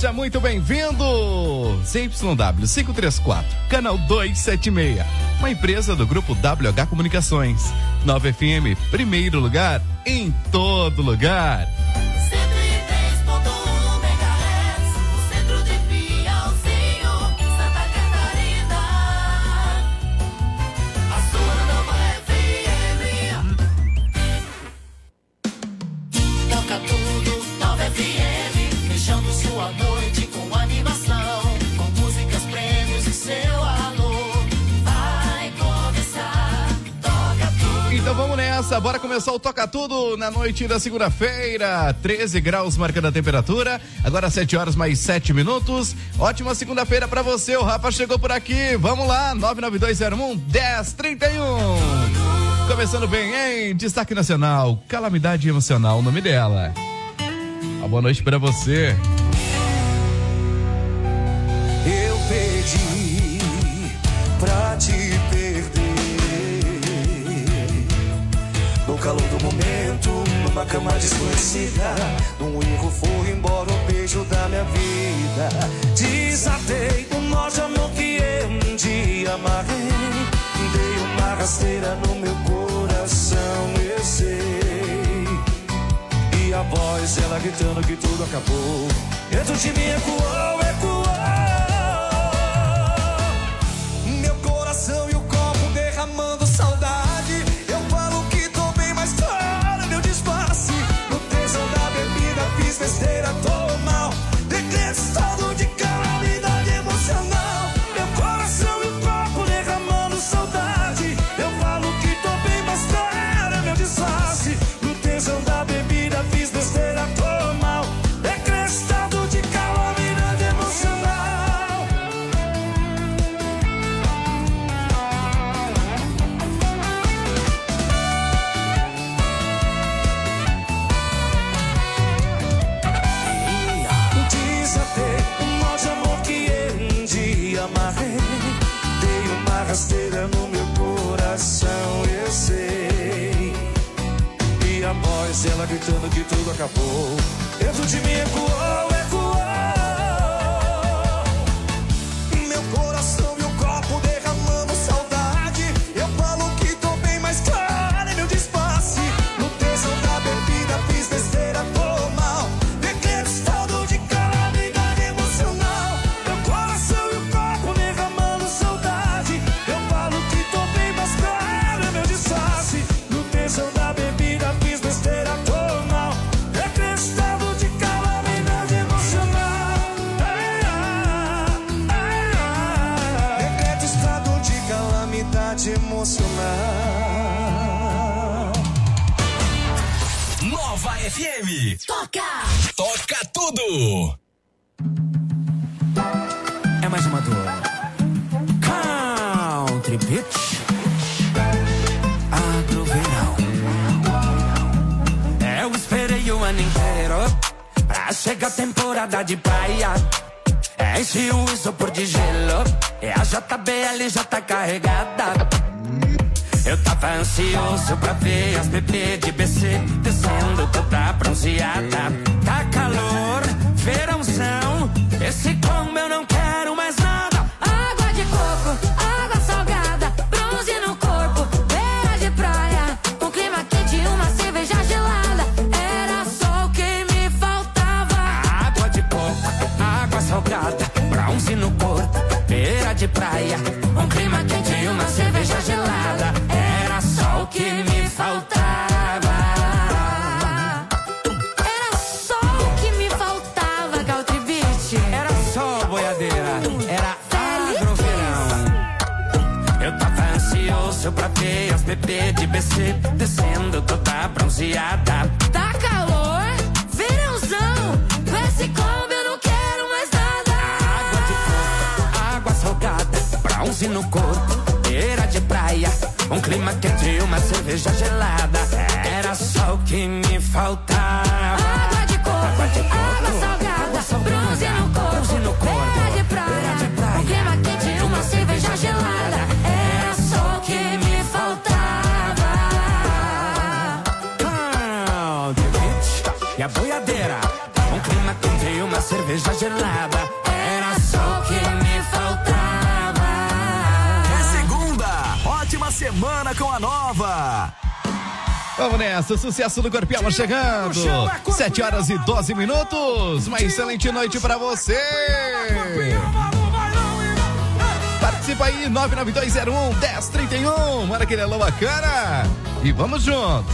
Seja muito bem-vindo! CYW 534, canal 276. Uma empresa do grupo WH Comunicações. 9 FM, primeiro lugar em todo lugar. 103.1 MHz, no centro de Piauzinho, Santa Catarina. A sua nova FM. Toca tudo, Nova FM, fechando sua noite com animação, com músicas, prêmios e seu alô. Vai começar, toca tudo. Então vamos nessa, bora começar o Toca Tudo na noite da segunda-feira. 13 graus marcando a temperatura, agora 7 horas mais 7 minutos. Ótima segunda-feira pra você, o Rafa chegou por aqui. Vamos lá, 99201-1031. Começando bem, hein? Destaque nacional, Calamidade Emocional, o nome dela. Uma boa noite pra você. Eu pedi pra te perder no calor do momento, numa cama desconhecida. Num erro foi embora o beijo da minha vida. Desatei o nó de amor que eu um dia amarrei. Dei uma rasteira no meu coração, eu sei. E a voz, ela gritando que tudo acabou, dentro de mim ecoou, ecoou. Meu coração e o copo derramando saudade. Eu falo que tô bem, mas claro, meu disfarce. No tesão da bebida fiz besteira, tô mal. Decreto estado de calamidade emocional. Meu coração e o copo derramando saudade. Eu falo que tô bem, mas claro, meu disfarce. No tesão da bebida fiz besteira, tô mal. Decreto estado de calamidade emocional. Desatei um nó de amor que eu um dia amarrei. Dei uma rasteira no meu coração, eu sei. E a voz, ela gritando que tudo acabou, dentro de mim ecoou, ecoou. Meu coração e o copo derramando saudade. Eu falo que tô bem, mas claro, é meu disfarce. No tesão da bebida fiz besteira, tô mal. Decreto estado de calamidade emocional. Meu coração e o copo derramando saudade. Eu falo que tô bem, mas claro, é meu disfarce. No tesão da bebida fiz besteira, tô mal. Decreto estado de calamidade emocional. Decreto estado de calamidade emocional. Nova FM. Toca! Toca tudo. É mais uma dor. Country Beach. Agroverão. Eu esperei o ano inteiro pra chegar a temporada de praia. Enche o isopor de gelo e a JBL já tá carregada. Eu tava ansioso pra ver as bebês de BC descendo toda bronzeada. Tá calor, verãozão, esse combo eu não quero mais nada. Água de coco, água salgada, bronze no corpo, beira de praia, um clima quente e uma cerveja gelada. Era só o que me faltava. Água de coco, água salgada, bronze no corpo, beira de praia, um clima quente e uma cerveja gelada. Era só o que me faltava. Era só o que me faltava, Country Beach. Era só boiadeira, era agroverão. Eu tava ansioso pra ver as bebês de BC descendo toda bronzeada. Tá calor, verãozão, com esse combo eu não quero mais nada. Água de coco, água salgada, bronze no corpo, beira de praia, um clima quente e uma cerveja gelada. Era só o que me faltava. Água de coco, água salgada, bronze no corpo, beira de praia, um clima quente e uma cerveja gelada. Era só o que me faltava. Country Beach e a boiadeira, um clima quente e uma cerveja cerveja gelada era só o que me faltava. É segunda, ótima semana com a Nova. Vamos nessa, o sucesso do Corpiama chegando. 7h12. Uma excelente noite pra você. Participa aí, 99201-1031. Manda aquele alô bacana. E vamos junto.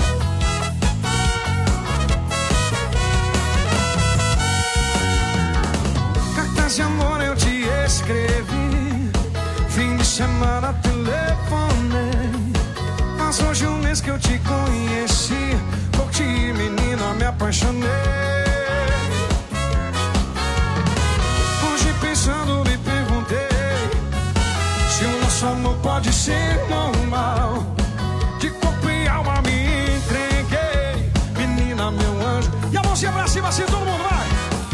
Cartas de amor eu te escrevi. Fim de semana telefonei. Mas hoje um mês que eu te conheci. Por ti, menina, me apaixonei. Hoje pensando me perguntei se o nosso amor pode ser normal. De corpo e alma me entreguei. Menina, meu anjo. E a mãozinha pra cima assim, todo mundo vai.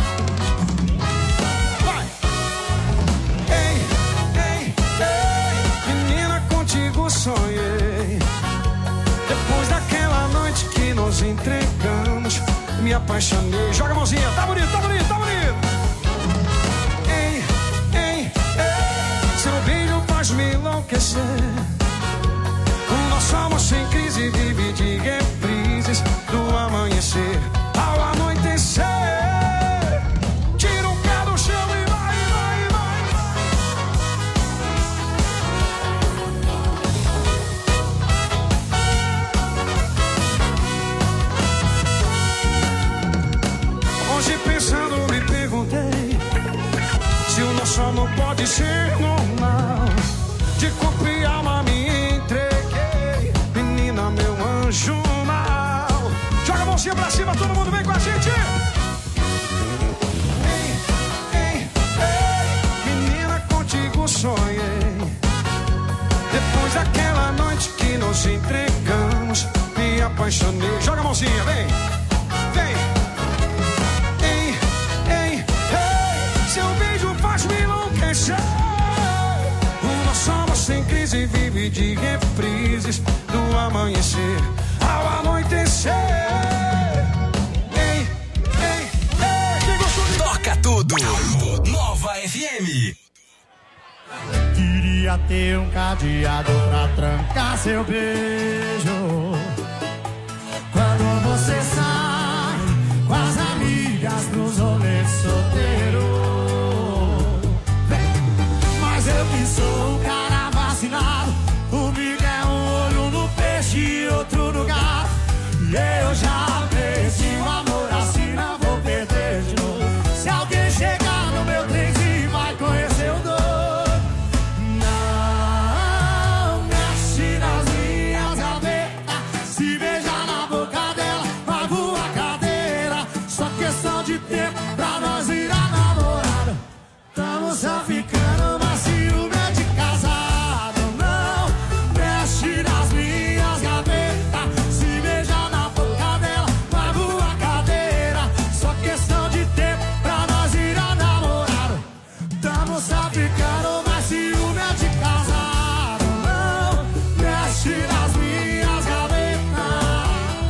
Vai. Ei, ei, ei. Menina, contigo sonhei. Depois daquela noite que nos entregamos, me apaixonei. Joga a mãozinha, tá bonito, tá bonito, tá bonito. Ei, ei, ei. Seu beijo faz me enlouquecer. O nosso amor sem crise vive de reprises. Do amanhecer ao anoitecer. Tira o pé do chão e vai, vai, vai. Hoje pensando me perguntei se o nosso amor pode ser normal. De corpo e alma me entreguei. Menina, meu anjo mal. Joga a mãozinha pra cima, todo mundo vem com a gente. Ei, ei, ei. Menina, contigo sonhei. Depois daquela noite que nos entregamos, me apaixonei. Joga a mãozinha, vem, vem. Ei, ei, ei. Seu beijo faz me enlouquecer. O nosso amor sem crise vive de reprises. Do amanhecer ao anoitecer. Ei, ei, ei. Quem gostou de... Toca tudo. Nova FM. Queria ter um cadeado pra trancar seu beijo. Quando você sai com as amigas pros rolês solteiro. Mas eu que sou um cara vacinado. Comigo é um olho no peixe e outro no gato. E eu já perdi o amor assim, não vou perder de novo. Se alguém chegar no meu trenzinho vai conhecer o doido. Não mexe nas minhas gavetas. Se beijar na boca dela vai voar cadeira. Só questão de tempo pra nós virar namorado. Tamo só ficando, mas ciúme é de casado. Não mexe nas minhas gavetas. Se beijar na boca dela vai voar cadeira. Só questão de tempo pra nós virar namorado. Tamo só ficando, mas ciúme é de casado. Não mexe nas minhas gavetas.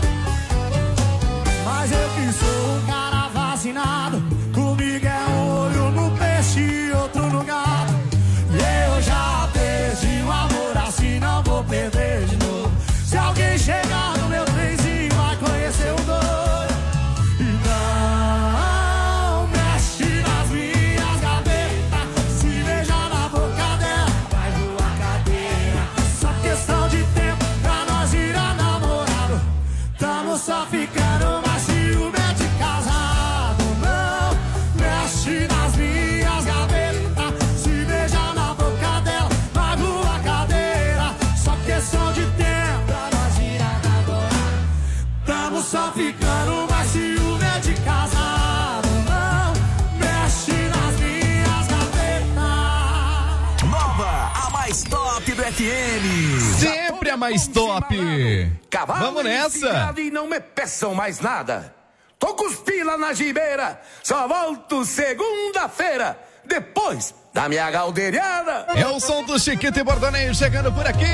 Mas eu que sou um cara vacinado. Comigo é um olho no peixe e outro no gato. E eu já perdi o amor assim, não vou perder de novo. Se alguém chegar no meu trenzinho vai conhecer o doido. E não mexe nas minhas gavetas. Se beijar na boca dela vai voar cadeira. Só questão de tempo pra nós virar namorado. Tamo só ficando, mas ciúme é de casado. Não mexe nas minhas gavetas. Se beijar na boca dela vai voar cadeira. Só questão de tempo pra nós virar namorado. Tamo só ficando, mas ciúme é de casado. Não mexe nas minhas gavetas. Nova, a mais top do FM. Sempre a mais top. Cavalo Vamos nessa. encilhado e não me peçam mais nada. Tô com os pila na gibeira, só volto segunda-feira, depois da minha galdeirada. É o som do Chiquito e Bordoneio chegando por aqui.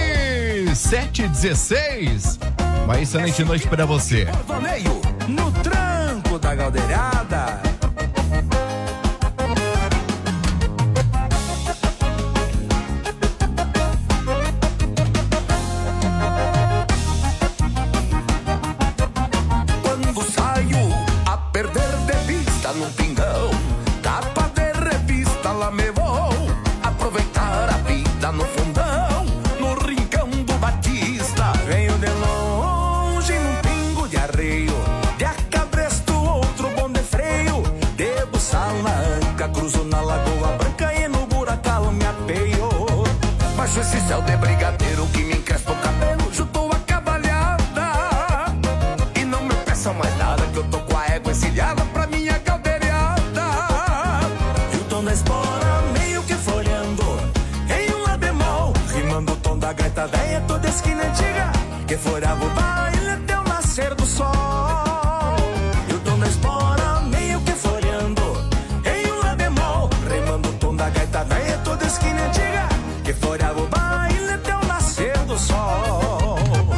7h16. Uma excelente noite pra você. Bordoneio, no tranco da galdeirada. Baixo esse céu de brigadeiro que me encrespa o cabelo, juntou a cavalhada. E não me peça mais nada, que eu tô com a égua encilhada pra minha caldeirada. E o tom da espora meio que folhando em um lá bemol, rimando o tom da gaita velha toda esquina antiga, que folhava o baile até o nascer do sol. E o tom da espora meio que folhando em um lá bemol, rimando o tom da gaita velha toda esquina antiga, que folhava o baile até o nascer do sol.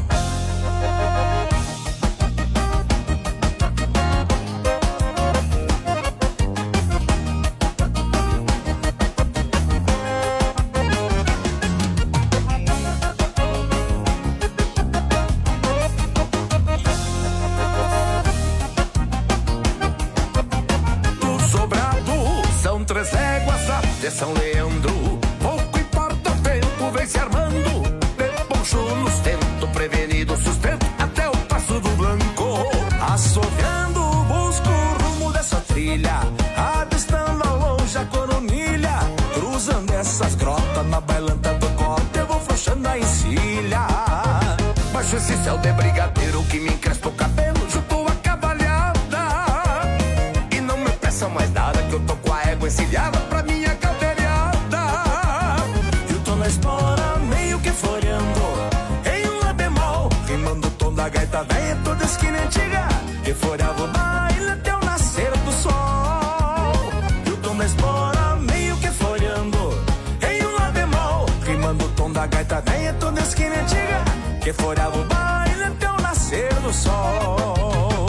Do sobrado são 3 éguas até São Leandro. Pouco importa o tempo, vem se armando. De poncho no ostento, prevenido sustento até o Passo do Blanco. Assoviando, busco o rumo dessa trilha, avistando ao longe a coronilha, cruzando essas grotas na bailanta do corte, eu vou frouxando a encilha. Baixo esse céu de brigadeiro que me encrespa o cabelo, juntou a cavalhada. E não me peça mais nada, que eu tô com a égua encilhada pra minha caldeirada. E o tom da espora meio que folhando em um lá bemol, rimando o tom da gaita velha toda esquina antiga, que folhava o baile até o nascer do sol. E o tom da espora meio que folhando em um lá bemol, rimando o tom da gaita velha toda esquina antiga, que folhava o baile até o nascer do sol.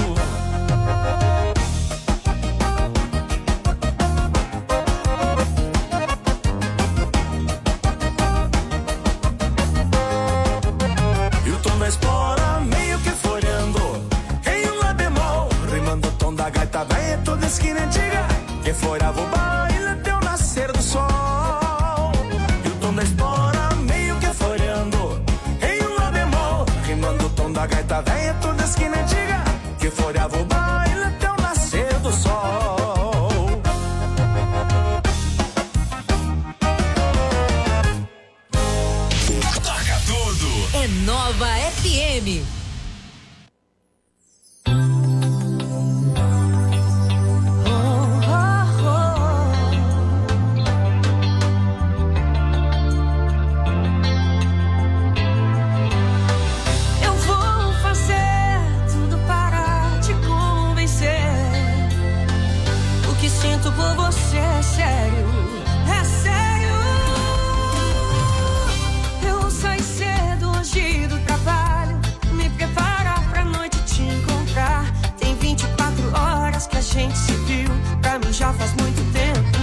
E o tom da espora meio que folhando em um lá bemol, rimando o tom da gaita velha toda esquina antiga, que folhava o baile até o nascer do sol. E o tom da espora meio que folhando em um lá bemol, rimando o tom da gaita velha toda esquina antiga, que folhava o baile até o nascer do sol. Toca tudo. É Nova FM. Eu vou fazer tudo para te convencer. O que sinto por você é sério, é sério. Eu saí cedo hoje do trabalho, me preparar pra noite te encontrar. Tem 24 horas que a gente se viu, pra mim já faz muito tempo.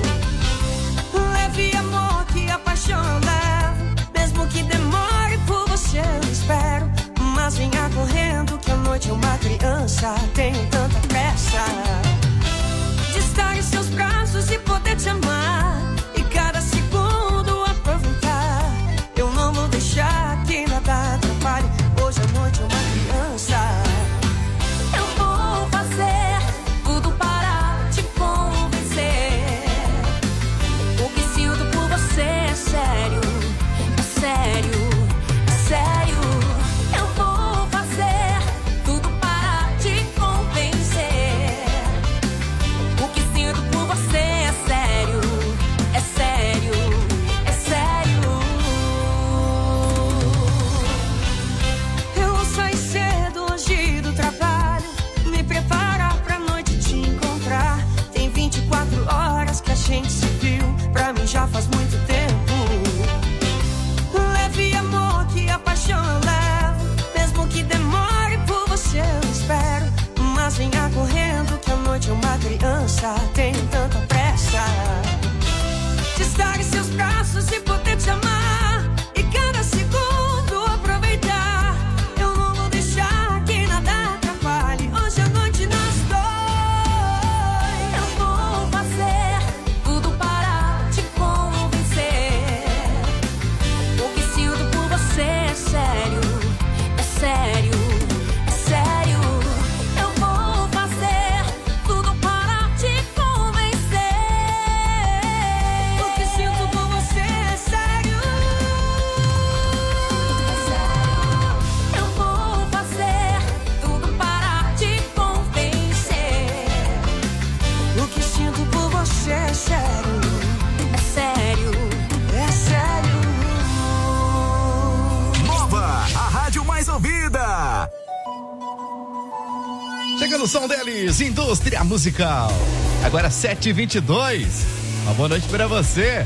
Leve amor que a paixão eu levo, mesmo que demore por você eu espero. Mas venha correndo que a noite é uma criança, tenho tanta pressa de estar em seus braços e poder te amar, e cada segundo aproveitar. Eu não vou deixar que nada atrapalhe, hoje a noite é uma criança. Eu vou fazer tudo para te convencer. O que sinto por você é sério, é sério, é sério. Eu vou fazer tudo para te convencer. O que sinto por você é sério, é sério, é sério. Eu saí cedo hoje do trabalho, me preparar pra noite te encontrar. Tem 24 horas que a gente se viu, pra mim já faz muito tempo. Leve amor que a paixão eu levo, mesmo que demore por você eu espero. Mas venha correndo que a noite é uma criança, tenho tanta pressa de estar em seus braços e poder te amar, e cada segundo aproveitar. Eu não vou deixar que nada atrapalhe, hoje à noite nós dois. Eu vou fazer tudo para te convencer. O que sinto por você é sério, é sério, é sério. Eu vou fazer tudo para te convencer. Chega no som deles, Indústria Musical. Agora 7h22. Uma boa noite pra você.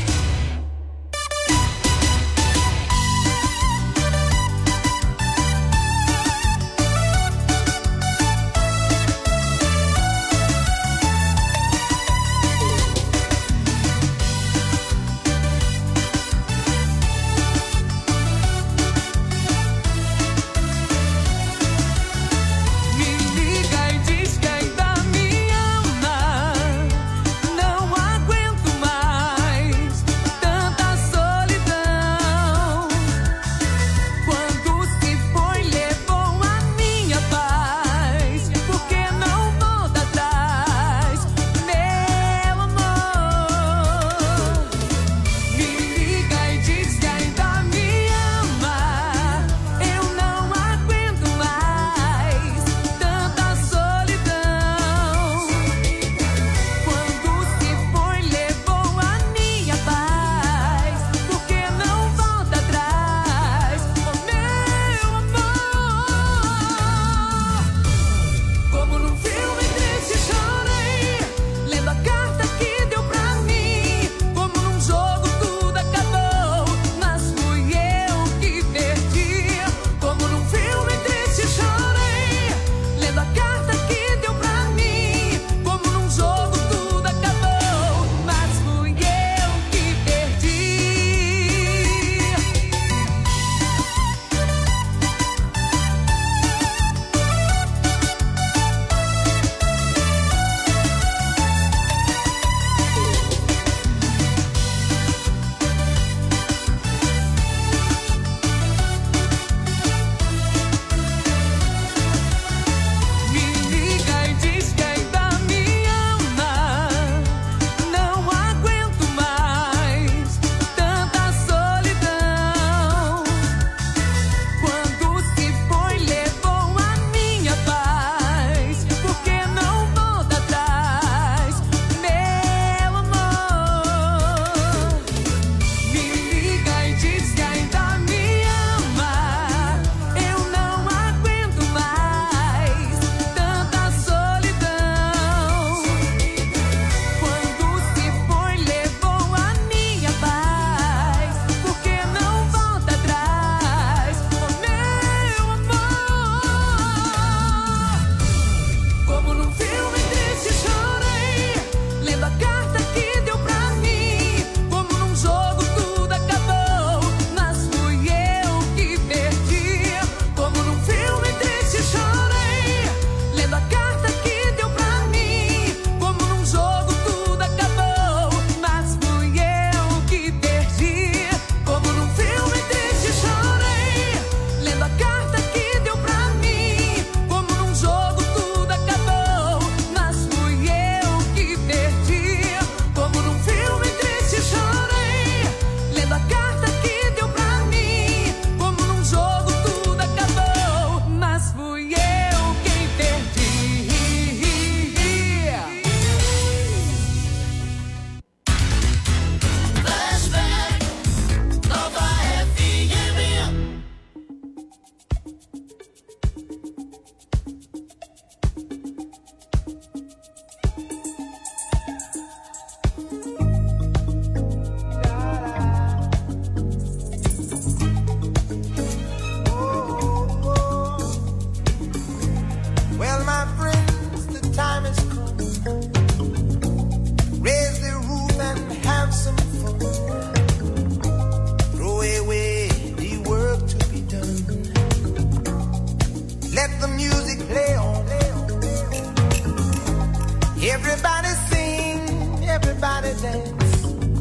Everybody sing, everybody dance.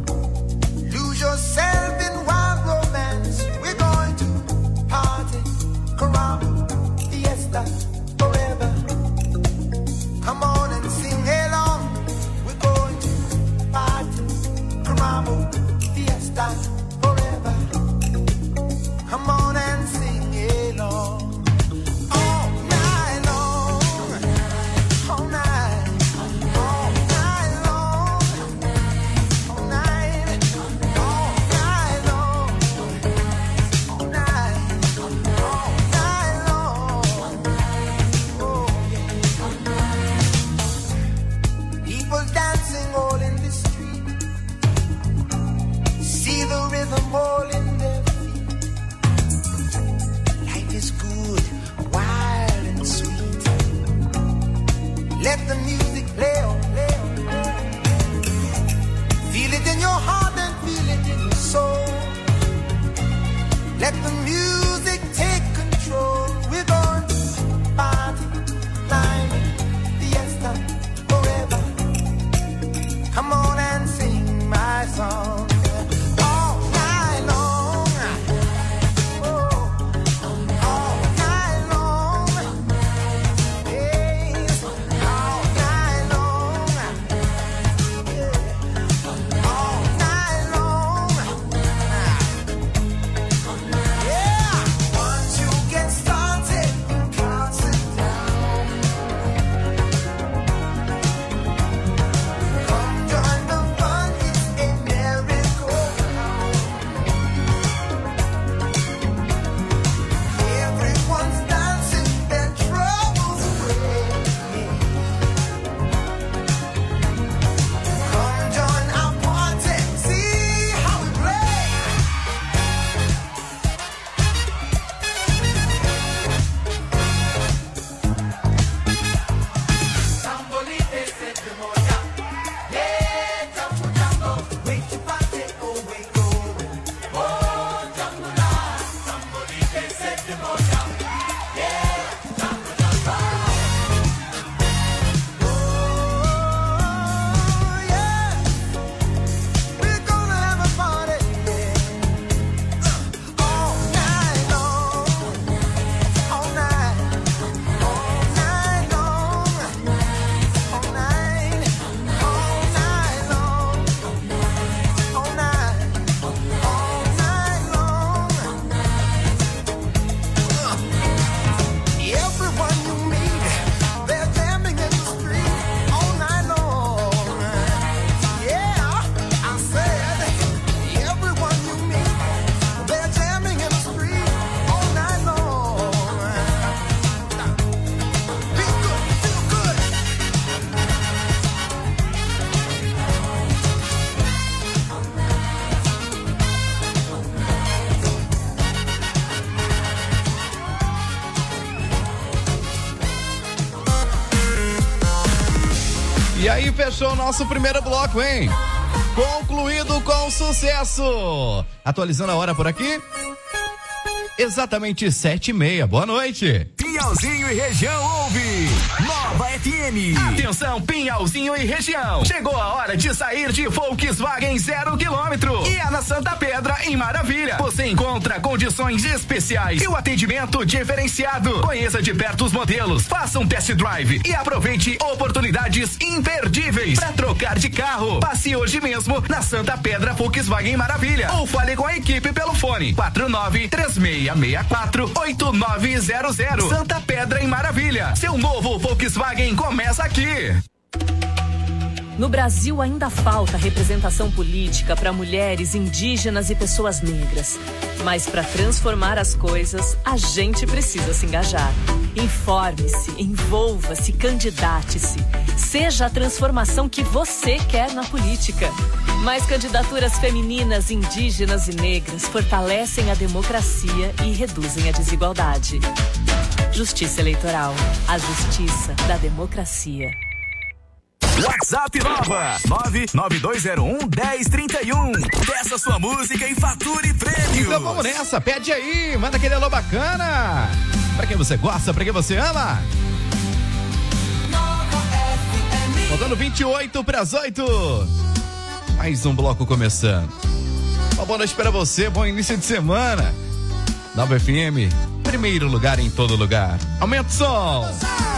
Lose yourself in wild romance. We're going to party, caramba, fiesta, forever. Come on and sing along. We're going to party, caramba, fiesta, forever. Come on and sing along. E aí, fechou o nosso primeiro bloco, hein? Concluído com sucesso. Atualizando a hora por aqui. Exatamente 7h30. Boa noite. Pinhalzinho e região ouve Nova FM. Atenção, Pinhalzinho e região. Chegou a hora de sair de Volkswagen 0 km. E é na Santa Pedra, em Maravilha. Você encontra condições especiais e o atendimento diferenciado. Conheça de perto os modelos, faça um test drive e aproveite oportunidades imperdíveis para trocar de carro. Passe hoje mesmo na Santa Pedra Volkswagen Maravilha ou fale com a equipe pelo fone 4936648900. Santa Pedra em Maravilha. Seu novo Volkswagen começa aqui. No Brasil ainda falta representação política para mulheres, indígenas e pessoas negras. Mas para transformar as coisas, a gente precisa se engajar. Informe-se, envolva-se, candidate-se. Seja a transformação que você quer na política. Mais candidaturas femininas, indígenas e negras fortalecem a democracia e reduzem a desigualdade. Justiça Eleitoral. A justiça da democracia. WhatsApp Nova 99201-1031. Peça sua música e fature prêmios. Então vamos nessa, pede aí, manda aquele alô bacana. Pra quem você gosta, pra quem você ama. Faltando 28:08. Mais um bloco começando. Uma boa noite pra você, bom início de semana. Nova FM, primeiro lugar em todo lugar. Aumenta o som.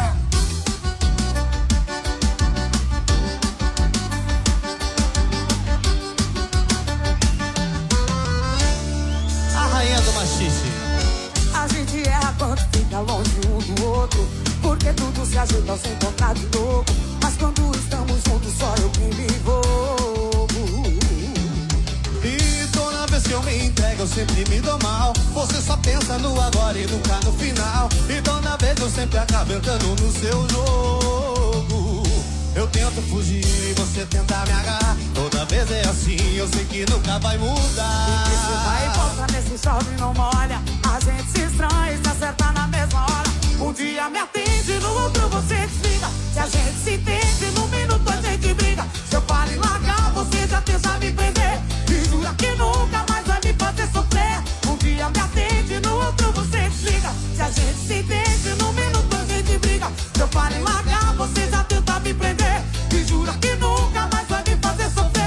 A gente erra quando fica longe um do outro, porque tudo se ajuda ao se encontrar de novo. Mas quando estamos juntos, só eu quem me envolvo. E toda vez que eu me entrego, eu sempre me dou mal. Você só pensa no agora e nunca no final. E toda vez eu sempre acabo entrando no seu jogo. Eu tento fugir e você tenta me agarrar. Toda vez é assim, eu sei que nunca vai mudar. E você vai e volta nesse chove e não molha. A gente se estranha e se acerta na mesma hora. Um dia me atende, no outro você desliga. Se a gente se entende, num minuto a gente briga. Se eu falo em largar, você já tenta me prender. E jura que nunca mais vai me fazer sofrer. Um dia me atende, no outro você desliga. Se a gente se entende, num minuto a gente briga. Se eu falo em largar, você já tenta me prender. E jura que nunca mais vai me fazer sofrer.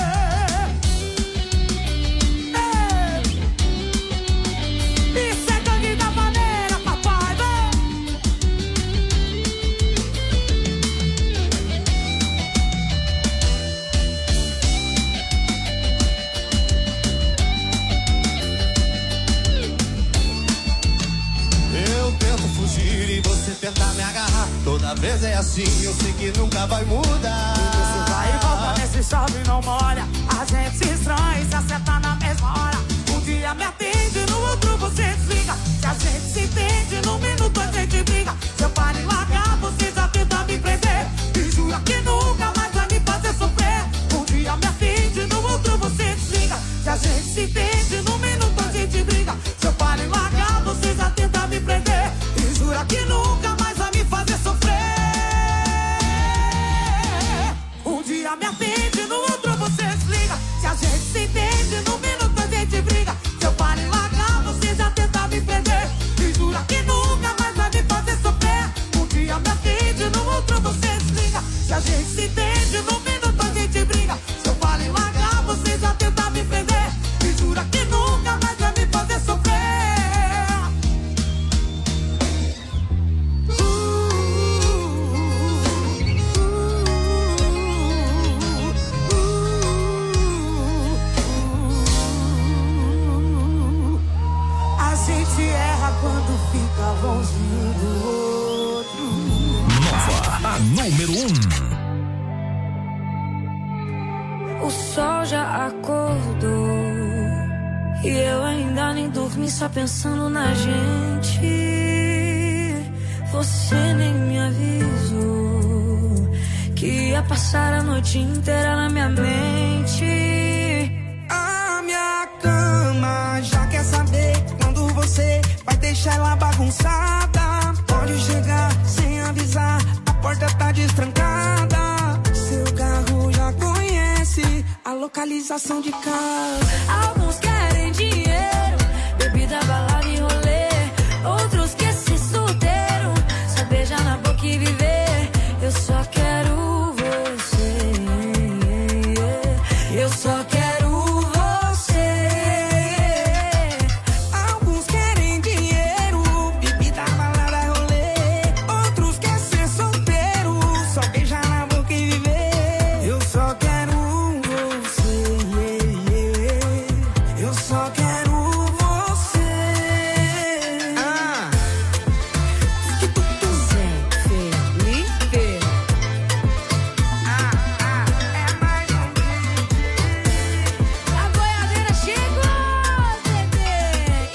Isso é gangue da maneira, papai, vem. Eu tento fugir e você tenta me agarrar. Toda vez é assim, eu sei que nunca vai mudar. E você vai e volta nesse chove e não molha. A gente se estranha e se acerta na mesma hora. Um dia me atende, no outro você desliga. Se a gente se entende, num minuto a gente briga. Se eu paro e largar, você já tenta me prender. E jura que nunca mais vai me fazer sofrer. Um dia me atende, no outro você desliga. Se a gente se entende, num minuto a gente briga. Se eu paro e largar, você já tenta me prender. E jura que nunca mais vai me fazer sofrer. Um dia me atende, no outro você desliga. Se a gente se entende, num minuto a gente briga. Se eu paro e largar, você já tenta me prender. E jura que nunca mais vai me fazer sofrer. Um dia me atende, no outro você desliga. Se a gente se entende, num minuto a gente briga. Se eu paro e largar, você já tenta me prender. E jura que nunca mais vai me fazer sofrer. A gente erra quando fica longe um do outro. Nova, a número 1. O sol já acordou e eu ainda nem dormi, só pensando na gente. Você nem me avisou que ia passar a noite inteira na minha mente. A minha cama já quer saber quando você vai deixar ela bagunçada. Pode chegar sem avisar, a porta tá destrancada. localização de casa. Alguns querem dinheiro, bebida, balada e rolê. Outros querem ser solteiro, só beijar na boca e viver. Eu só quero você. Eu só quero você. Alguns querem dinheiro, bebida, balada e rolê. Outros querem ser solteiro, só beijar na boca e viver. Eu só quero você. Eu só quero você. Felipe. A boiadeira chegou, bebê.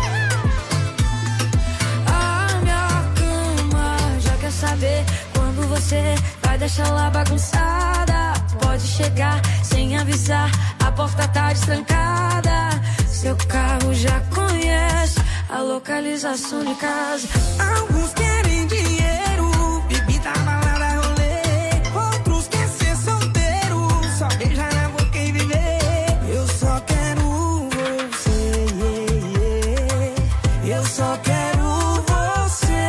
A minha cama já quer saber quando você vai deixar lá bagunçada. Pode chegar sem avisar, a porta tá destrancada. Seu carro já conhece a localização de casa. Alguns querem dinheiro, bebida, balada, rolê. Outros querem ser solteiro, só beijar na boca e viver. Eu só quero você. Eu só quero você.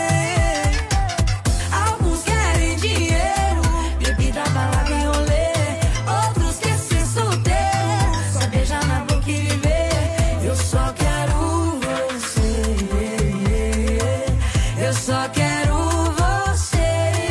Alguns querem dinheiro, bebida, balada e rolê. Outros querem ser solteiro, só beijar na boca e viver. Eu só quero você. Eu só quero você.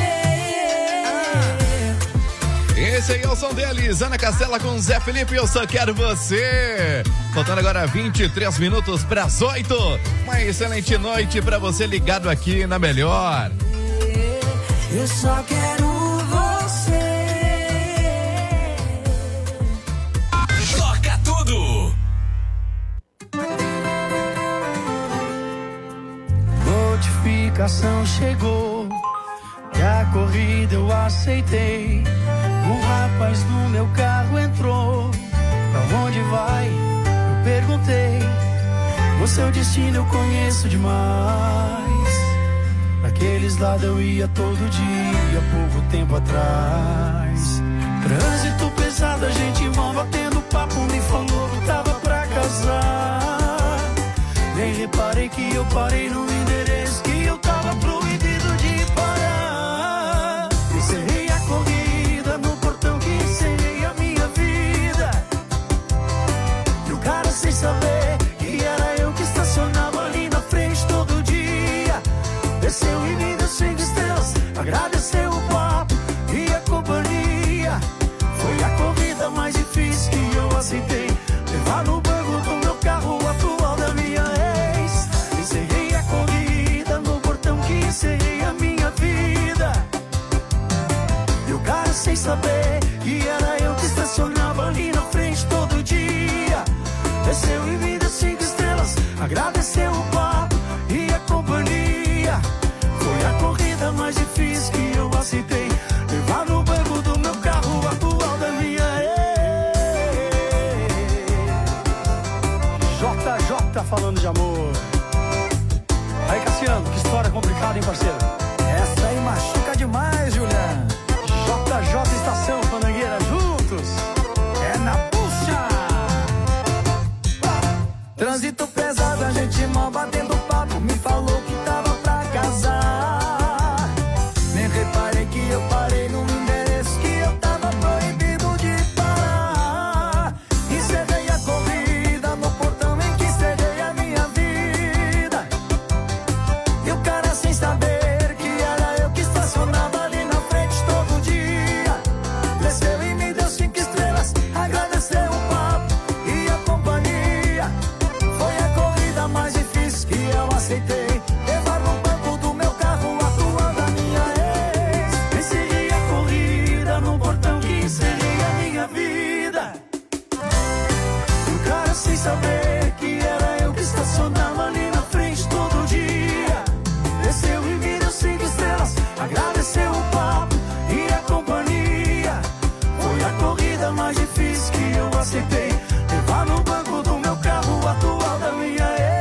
Esse aí é o som deles, Ana Castela com Zé Felipe, eu só quero você. Faltando agora 23 minutos para as 8. Uma excelente noite para você ligado aqui na Melhor. Eu só quero você. Toca tudo. Notificação chegou e a corrida eu aceitei. Um rapaz no meu carro entrou. Pra onde vai? Eu perguntei. O seu destino eu conheço demais. Naqueles lados eu ia todo dia, pouco tempo atrás. Trânsito pesado, a gente mal batendo papo. Me falou que tava pra casar. Nem reparei que eu parei no endereço que eu tava proibido de parar. Encerrei a corrida no portão que encerrei a minha vida. E o cara sem saber que era eu que estacionava ali na frente todo dia. Desceu e me deu 5 estrelas, agradeceu o papo e a companhia. Foi a corrida mais difícil que eu aceitei. Levar no banco do meu carro o atual da minha ex. Encerrei a corrida no portão que encerrei a minha vida. E o cara sem saber que era eu que estacionava ali na frente todo dia. Desceu e me deu 5 estrelas, agradeceu o papo e a companhia. Foi a corrida mais difícil que eu aceitei. Levar no banco do meu carro o atual da minha ex. JJ falando de amor. Aí, Cassiano, que história complicada, hein, parceiro? Essa aí machuca demais, Juliano. JJ Estação, Panangueira, juntos. É na puxa. Trânsito pesado, a gente mal batendo papo. Me falou que tava pra casar. Nem reparei que eu parei no endereço que eu tava proibido de parar. Encerrei a corrida no portão em que encerrei a minha vida. E o cara sem saber que era eu que estacionava ali na frente todo dia. Desceu e me deu 5 estrelas, agradeceu o papo e a companhia. Foi a corrida mais difícil que eu aceitei. Levar no banco do meu carro o atual da minha ex. Encerrei a corrida no portão que encerrei a minha vida. E o cara sem saber que era eu que estacionava ali na frente todo dia. Desceu e me deu 5 estrelas, agradeceu o papo e a companhia. Foi a corrida mais difícil que eu aceitei. Levar no banco do meu carro o atual da minha ex.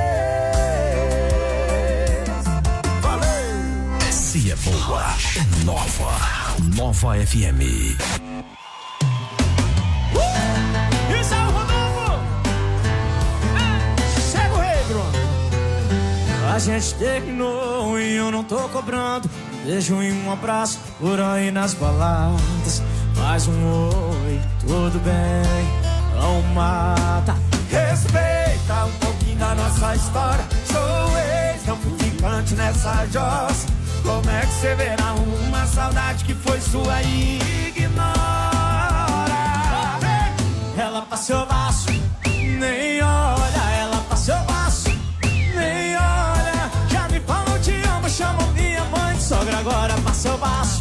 Valeu! Se é boa, é nova. Nova FM. A gente terminou e eu não tô cobrando um beijo e um abraço por aí nas baladas. Mais um oi, tudo bem, não mata. Respeita um pouquinho da nossa história. Sou ex, não fui ficante nessa jossa. Como é que você verá uma saudade que foi sua e ignora? Ela passou baixo, nem olha. Ela passou baixo, nem olha. Já me falou te amo, chamou minha mãe de sogra. Agora passou baixo.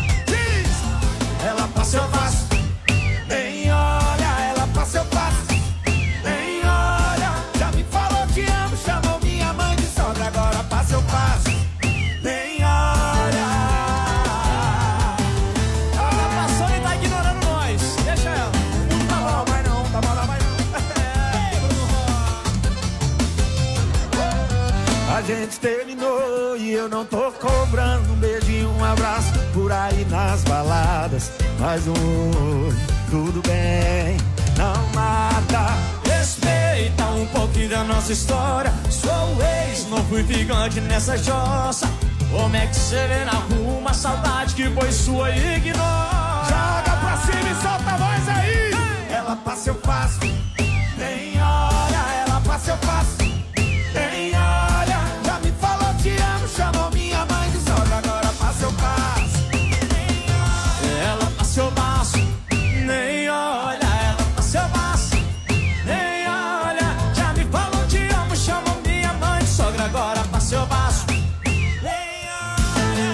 Ela passou baixo, nem olha. Ela passou baixo, nem olha. Já me falou te amo, chamou minha mãe de sogra. Agora passou baixo, nem olha. Ela passou e tá ignorando nós. Deixa ela. Não tá mal, mas não. Tá mal, mas não. A gente terminou e eu não tô cobrando um beijo e um abraço por aí nas baladas. Mais um, tudo bem, não mata. Respeita um pouquinho da nossa história. Sou ex, não fui ficante nessa jossa. Como é que você vê na rua uma saudade que foi sua e ignora? Joga pra cima e solta a voz aí. Ela passa, eu passo, nem olha. Ela passa, eu passo, nem olha. Já me falou te amo, chamou minha mãe de sogra. Agora passa, eu passo, nem olha. Ela passa, eu passo, nem olha. Ela passa, eu passo, nem olha. Já me falou te amo, chamou minha mãe de sogra. Agora passa, eu passo, nem olha.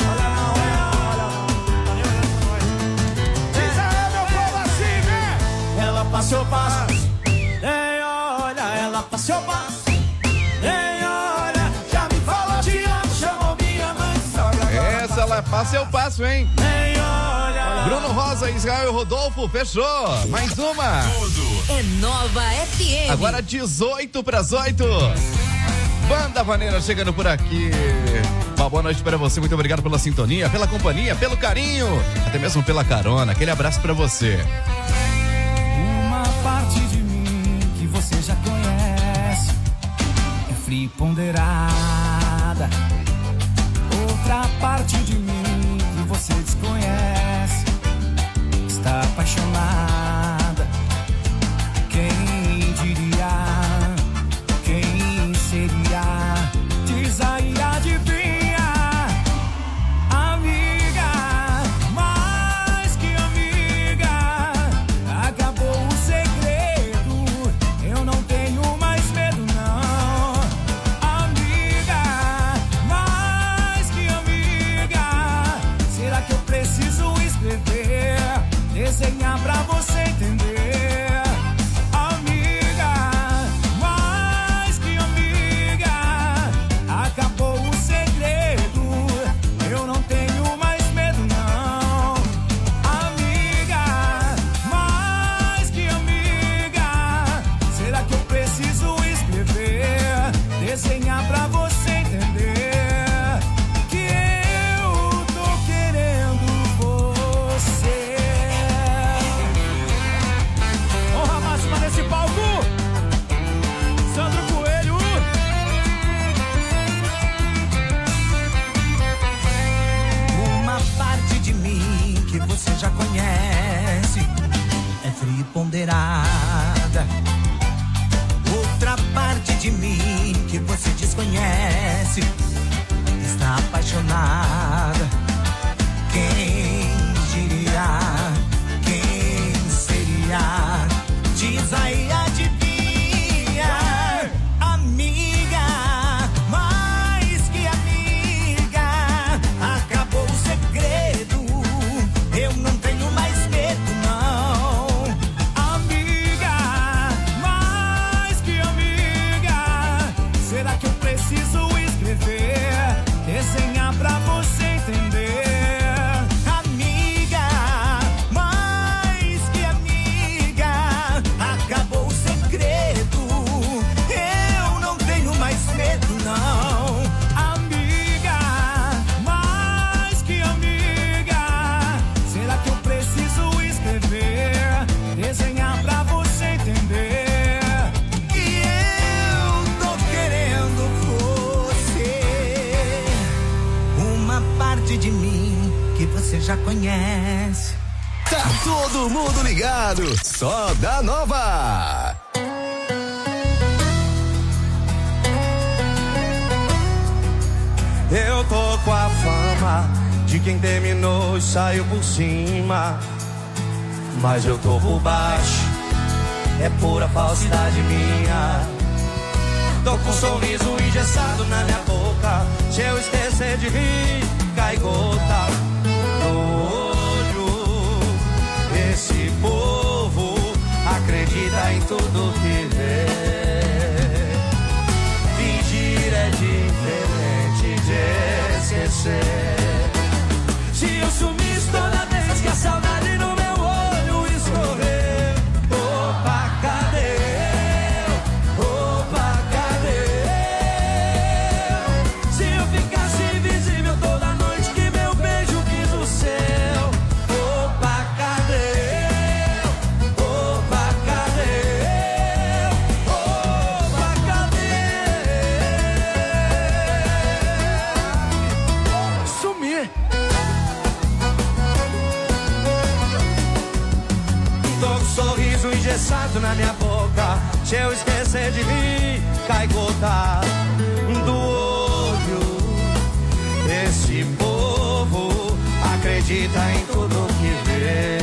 Diz aí, meu povo, assim, né? Ela passa, eu passo, nem olha. Ela passa, eu passo, nem olha. Já me falou te amo, chamou minha mãe de sogra. Essa ela passa, eu passo, hein? Nem olha. Bruno Rosa, Israel Rodolfo, fechou. Mais uma. É Nova FM. Agora 18:8. Banda Vaneira chegando por aqui. Uma boa noite para você. Muito obrigado pela sintonia, pela companhia, pelo carinho, até mesmo pela carona. Aquele abraço para você. Uma parte de mim que você já conhece é fria e ponderada. Outra parte de mim que você desconhece está apaixonada. Quem diria? Quem seria? Diz aí, adivinha? Amiga, mais que amiga, acabou o segredo. Eu não tenho mais medo, não. Amiga, mais que amiga, será que eu preciso escrever, desenhar pra você entender? Amiga, mais que amiga, acabou o segredo. Eu não tenho mais medo, não. Amiga, mais que amiga, será que eu preciso escrever, desenhar pra você entender que eu tô querendo você? Honra máxima desse palco, Sandro Coelho. Uma parte de mim que você já conhece é fria e ponderada. Outra parte de mim que você desconhece está apaixonada. Quem diria? Quem seria? Diz aí, adivinha? Amiga, mais que amiga, acabou o segredo. Eu não tenho mais medo, não. Amiga, mais que amiga, será que eu preciso escrever, desenhar pra você? longe de mim, que você já conhece. Tá todo mundo ligado, só da Nova. Eu tô com a fama de quem terminou e saiu por cima, mas eu tô por baixo, é pura falsidade minha. Tô com um sorriso engessado na minha boca, se eu esquecer de rir, cai gota no olho. Esse povo acredita em tudo que vê, fingir é diferente de esquecer. Se eu sumisse toda vez que a saudade no meu olho escorrer, opa, cadê? Opa, cadê? Se eu ficasse invisível toda noite que meu beijo quis o céu, opa, cadê? Opa, cadê? Opa, cadê? Sumir. Tô com um sorriso engessado na minha boca, se eu esquecer de rir, cai gota do olho. Esse povo acredita em tudo que vê,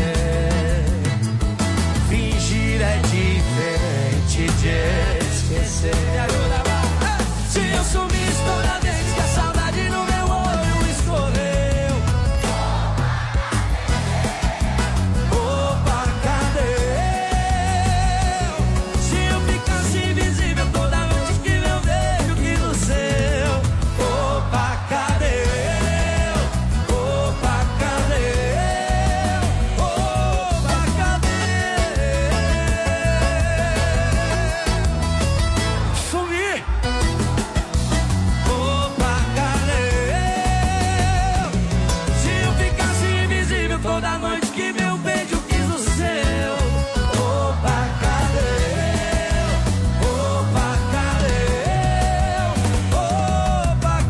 fingir é diferente de esquecer. Me ajuda, vai. Se eu sumisse toda vez que a saudade no meu olho escorreu, opa, cadê? Se eu ficasse invisível toda noite que meu beijo quis o seu, opa, cadê? Opa, cadê? Opa, cadê? Sumir. Opa, cadê? Se eu ficasse invisível toda noite que meu beijo quis o seu, opa, cadê? Opa, cadê? Opa,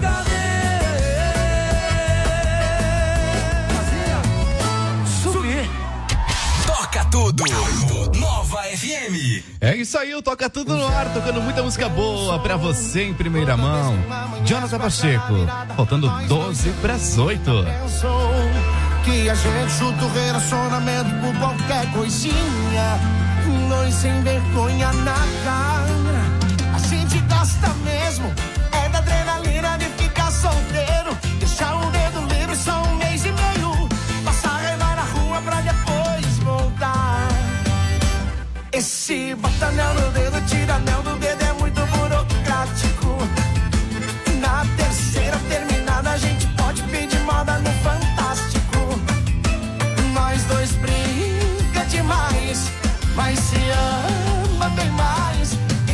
cadê? Sumir. Toca tudo. Nova FM. É isso aí, o Toca Tudo no ar, tocando muita música boa pra você em primeira mão. Jonathan Pacheco, faltando 12 pras 8. Pensou que a gente chuta o relacionamento por qualquer coisinha. Nós sem vergonha na cara. A gente gosta mesmo, é da adrenalina de ficar solteiro. Deixar o dedo livre só um mês e meio. Passar raiva na rua pra depois voltar. Esse bota anel no dedo, tira anel do dedo, é muito burocrático. Na terceira terminada a gente pode pedir moda no Fantástico. Nós dois brinca demais, mas se ama bem mais.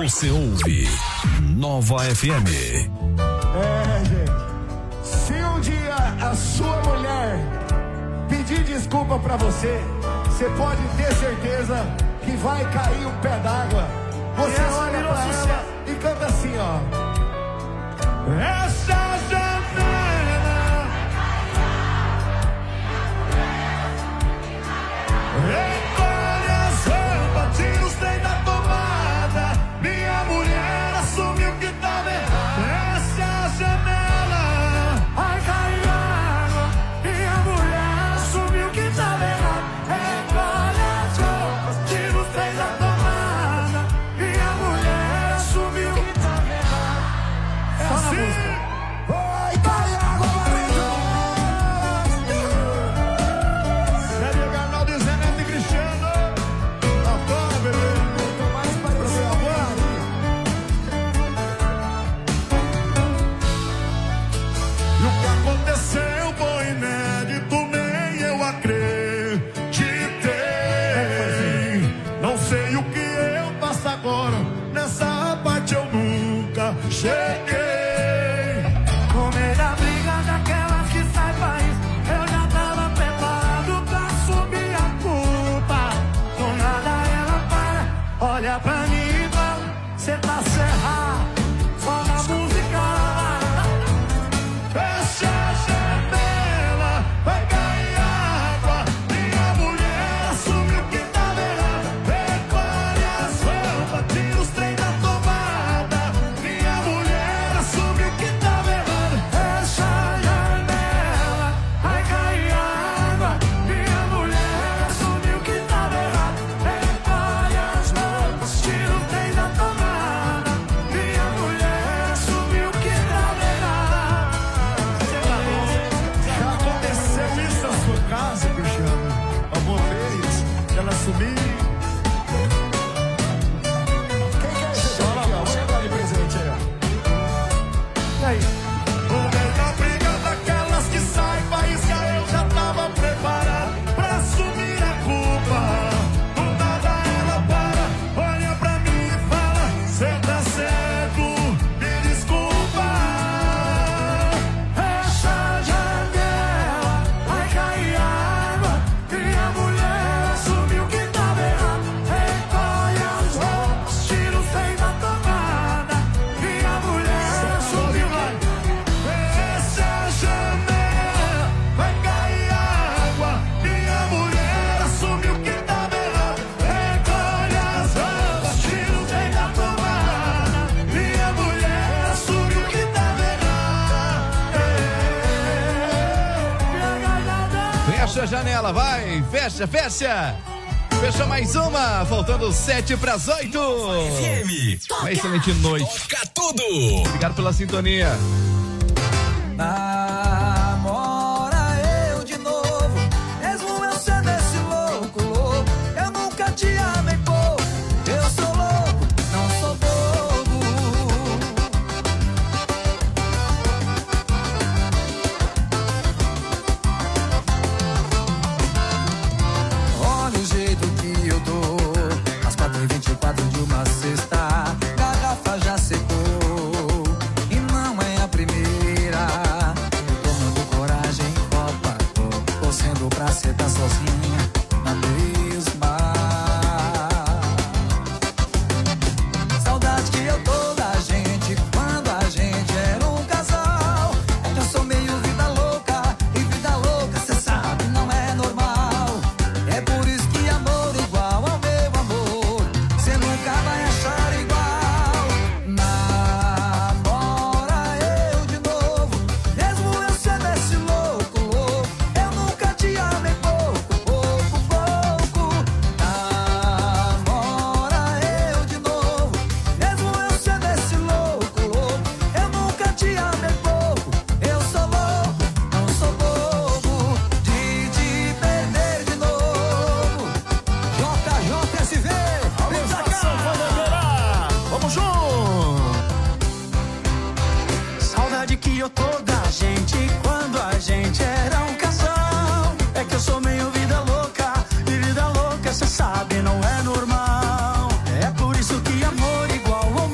Você ouve Nova FM. Gente, se um dia a sua mulher pedir desculpa pra você, você pode ter certeza que vai cair um pé d'água. Você olha pra ela e canta assim, ó. Essa janela recolhe as roupas, tira os trem da tomada. Minha mulher assumiu que tava errado. Essa janela vai cair água. Minha mulher assumiu que tava errado. Recolhe as roupas, tira os trem da tomada. Minha mulher assumiu que tava errado. É assim. Vai cair água, marido. Sério, Arnaldo e Zé Neto e Cristiano. Tá bom, bebê. Tô mais pra você agora. E o que aconteceu foi inédito, nem eu acreditei. Não sei o que eu faço agora, nessa parte eu nunca cheguei. No meio da briga daquelas que sai país, eu já tava preparado pra assumir a culpa. Do nada ela para, olha pra mim e fala: cê tá cerrado, só na música. Fecha a janela, vai cair água. Minha mulher assumiu que tava errada. Recolhe as roupas, tira os trem da tomada. Minha mulher assumiu que tava errada. Fecha a janela, vai cair água. Minha mulher assumiu que tava errada. Recolhe as roupas, tira os trem da tomada. Minha mulher assumiu que tava errada. Já aconteceu isso na sua casa, Cristiano? Alguma vez? Ela sumiu? Quem quer esse aqui, ó? Vou dar de presente aí, ó. E aí? No meio da briga daquelas que sai faísca, eu já tava preparado pra assumir a culpa. Do nada ela para, olha pra mim e fala: cê tá certo, me desculpa. Fecha a janela, vai cair água. Minha mulher assumiu que tava errado. Recolhe as roupas, tira os trem da tomada. Minha mulher assumiu. Fecha a janela, vai cair água. Minha mulher assumiu que tava errado. Recolhe as roupas, tira os trem da tomada. Minha mulher assumiu que tava errado. Fecha a janela, vai, fecha. Fecha mais uma, faltando 7:08. Uma excelente noite. Toca tudo. Obrigado pela sintonia. Namora eu de novo, mesmo eu sendo esse louco, louco. Eu nunca te amei pouco, eu sou louco, não sou bobo. Olha o jeito que eu dou, às 4h24 de uma sexta, garrafa já secou. E não é a primeira, tomando coragem em copa, tô torcendo pra cê tá sozinha na mesma. Saudade que eu tô da gente quando a gente era um casal. É que eu sou meio vida louca, e vida louca cê sabe não é normal. É por isso que amor igual ao meu amor, cê nunca vai achar igual. Namora eu de novo, mesmo eu sendo esse louco, louco. Eu nunca te amei pouco, pouco, pouco. Namora eu de novo, mesmo eu sendo esse louco, louco. Eu nunca te amei pouco, eu sou louco, não sou bobo. De te perder de novo. JJSV, vem pra cá. Vamos junto! Saudade que eu tô da gente quando a gente era um casal. É que eu sou meio vida louca, e vida louca cê sabe não é normal. É por isso que amor igual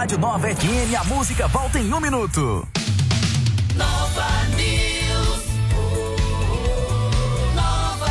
Rádio Nova FM, a música volta em 1 minuto. Nova News. Nova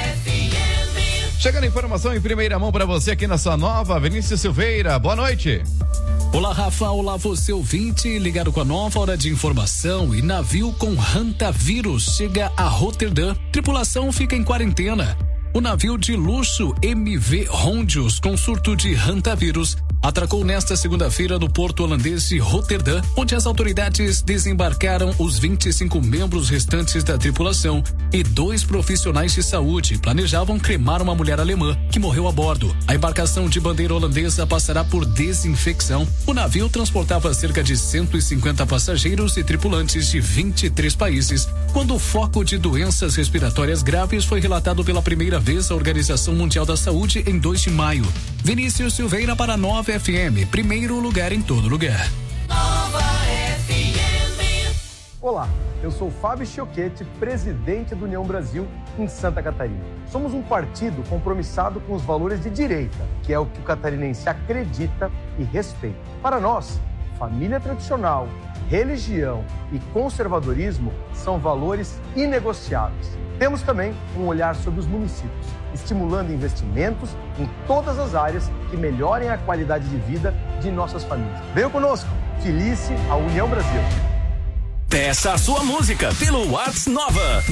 FM. Chegando a informação em primeira mão para você aqui na sua Nova, Vinícius Silveira. Boa noite. Olá, Rafa. Olá, você ouvinte, ligado com a nova hora de informação. E navio com hantavírus chega a Roterdã. Tripulação fica em quarentena. O navio de luxo MV Rondius, com surto de hantavírus, atracou nesta segunda-feira no porto holandês de Roterdã, onde as autoridades desembarcaram os 25 membros restantes da tripulação e 2 profissionais de saúde. Planejavam cremar uma mulher alemã que morreu a bordo. A embarcação de bandeira holandesa passará por desinfecção. O navio transportava cerca de 150 passageiros e tripulantes de 23 países, quando o foco de doenças respiratórias graves foi relatado pela primeira vez à Organização Mundial da Saúde em 2 de maio. Vinícius Silveira para Nova FM, primeiro lugar em todo lugar. Nova FM. Olá, eu sou Fábio Chioquete, presidente do União Brasil em Santa Catarina. Somos um partido compromissado com os valores de direita, que é o que o catarinense acredita e respeita. Para nós, família tradicional, religião e conservadorismo são valores inegociáveis. Temos também um olhar sobre os municípios, estimulando investimentos em todas as áreas que melhorem a qualidade de vida de nossas famílias. Venham conosco, filice a União Brasil. Peça a sua música pelo WhatsApp Nova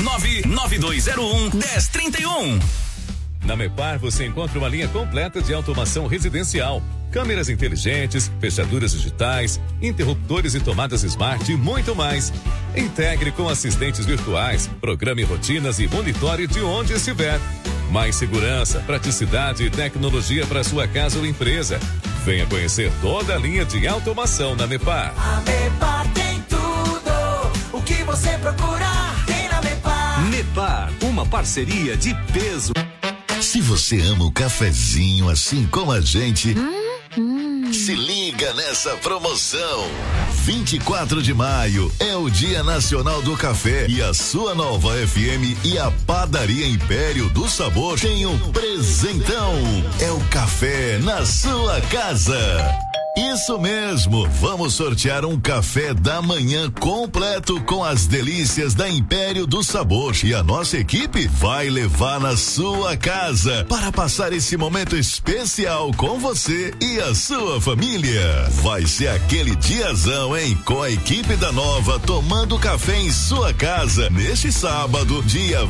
99201-1031. Na Mepar você encontra uma linha completa de automação residencial, câmeras inteligentes, fechaduras digitais, interruptores e tomadas smart e muito mais. Integre com assistentes virtuais, programe rotinas e monitore de onde estiver. Mais segurança, praticidade e tecnologia para sua casa ou empresa. Venha conhecer toda a linha de automação na Mepar. A Mepar tem tudo o que você procurar, tem na Mepar. Mepar, uma parceria de peso. Se você ama o cafezinho assim como a gente, se liga nessa promoção. 24 de maio é o Dia Nacional do Café e a sua Nova FM e a Padaria Império do Sabor tem um presentão. É o café na sua casa. Isso mesmo, vamos sortear um café da manhã completo com as delícias da Império do Sabor e a nossa equipe vai levar na sua casa para passar esse momento especial com você e a sua família. Vai ser aquele diazão, hein? Com a equipe da Nova tomando café em sua casa neste sábado, dia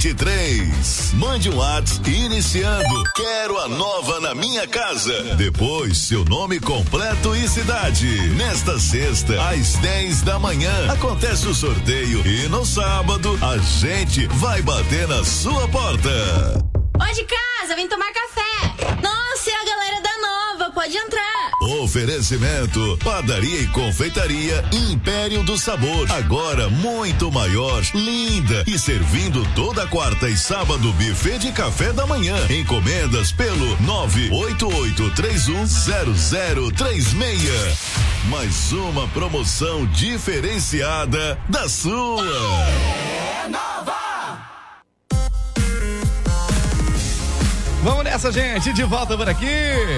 23. Mande um WhatsApp iniciando "Quero a Nova na minha casa". Depois seu nome completo e cidade. Nesta sexta, às 10 da manhã, acontece o sorteio e no sábado a gente vai bater na sua porta. Oi de casa, vem tomar café. Nossa, é a galera da Nova, pode entrar. Oferecimento: Padaria e Confeitaria Império do Sabor. Agora muito maior, linda e servindo toda quarta e sábado buffet de café da manhã. Encomendas pelo 988310036. Mais uma promoção diferenciada da sua. É Nova. Vamos nessa, gente, de volta por aqui.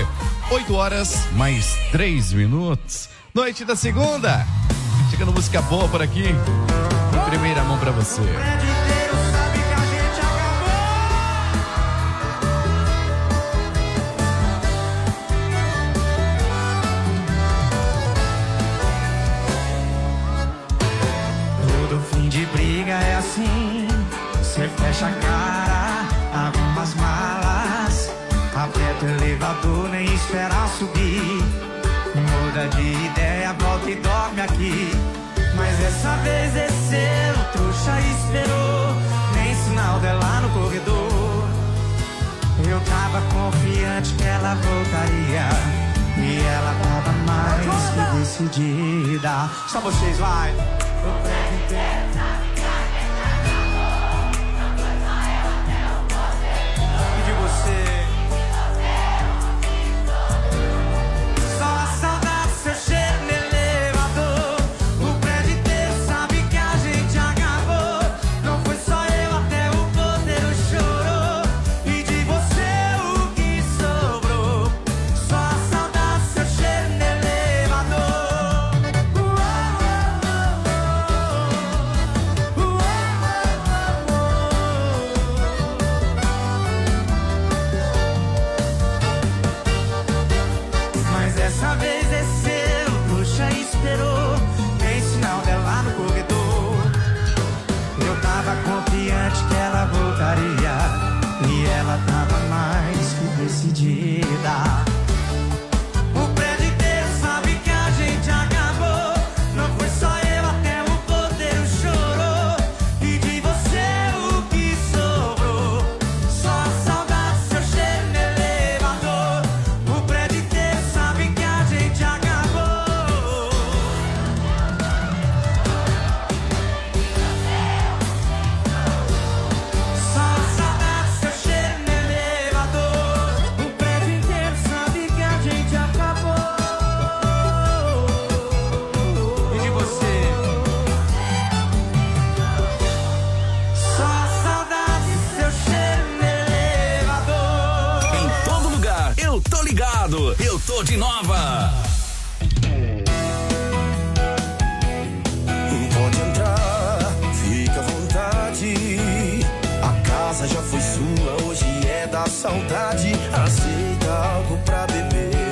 8h mais 3. Noite da segunda. Chegando música boa por aqui. Em primeira mão pra você. Todo fim de briga é assim. Você fecha a cara, arruma as malas, aperta o elevador, nem espera subir. Muda de ideia, volta e dorme aqui. Mas dessa vez esse seu trouxa esperou, nem sinal dela no corredor. Eu tava confiante que ela voltaria, e ela tava mais que decidida. Só vocês, vai. O prédio inteiro. Só a saudade, seu cheiro no elevador. O prédio inteiro sabe que a gente acabou. Não foi só eu, até o porteiro chorou. E de você o que sobrou. Só a saudade, seu cheiro no elevador. despedida. O prédio inteiro sabe que a gente acabou. Não foi só eu, até o porteiro chorou. E de você o que sobrou, só a saudade, seu cheiro no elevador. O prédio inteiro sabe que a gente acabou. Só a saudade, seu cheiro no elevador. O prédio inteiro sabe que a gente acabou. E de você? Só a saudade, seu cheiro no elevador. Em todo lugar, eu tô ligado, eu tô de nova. Pode entrar, fica à vontade. A casa já foi sua, hoje é da saudade. Aceita algo pra beber.